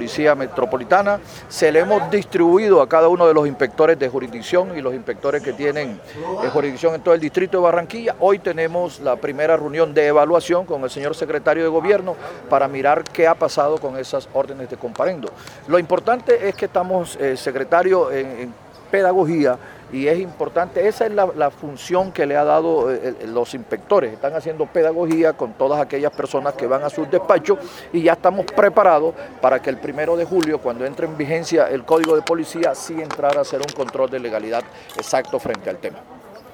Policía Metropolitana. Se le hemos distribuido a cada uno de los inspectores de jurisdicción y los inspectores que tienen jurisdicción en todo el distrito de Barranquilla. Hoy tenemos la primera reunión de evaluación con el señor secretario de Gobierno para mirar qué ha pasado con esas órdenes de comparendo. Lo importante es que estamos, secretario, en pedagogía, y es importante, esa es la función que le ha dado los inspectores. Están haciendo pedagogía con todas aquellas personas que van a sus despachos y ya estamos preparados para que el 1 de julio, cuando entre en vigencia el Código de Policía, sí entrar a hacer un control de legalidad exacto frente al tema.